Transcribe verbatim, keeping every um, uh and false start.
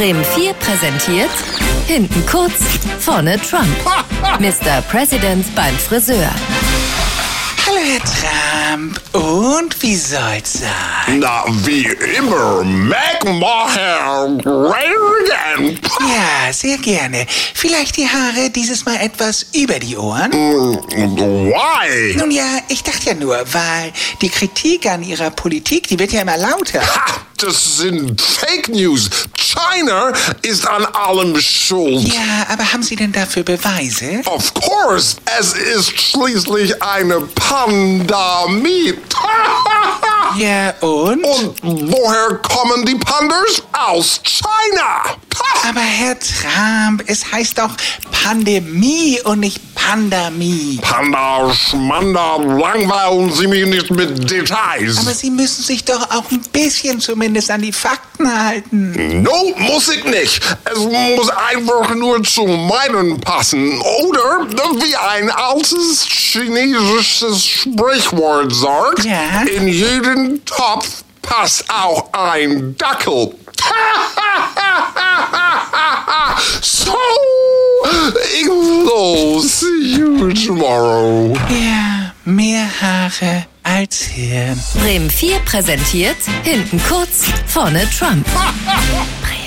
Bremen vier präsentiert hinten kurz, vorne Trump. Mister President beim Friseur. Hallo, Herr Trump. Und wie soll's sein? Na, wie immer. Make my hair great again. Ja, sehr gerne. Vielleicht die Haare dieses Mal etwas über die Ohren? Why? Nun ja, ich dachte ja nur, weil die Kritik an Ihrer Politik, die wird ja immer lauter. Ha, das sind Fake News. China ist an allem schuld. Ja, aber haben Sie denn dafür Beweise? Of course. Es ist schließlich eine Pandemie. Ja, und? Und woher kommen die Pandas? Aus China. Aber Herr Trump, es heißt doch Pandemie und nicht Pandemie. Panda, Schmanda, langweilen Sie mich nicht mit Details. Aber Sie müssen sich doch auch ein bisschen zumindest an die Fakten halten. No, muss ich nicht. Es muss einfach nur zu meinen passen. Oder, wie ein altes chinesisches Sprichwort sagt, Ja? in jeden Topf passt auch ein Dackel. So, ich will see you tomorrow. Ja, mehr Haare als Hirn. Bremen vier präsentiert hinten kurz, vorne Trump. Bremen.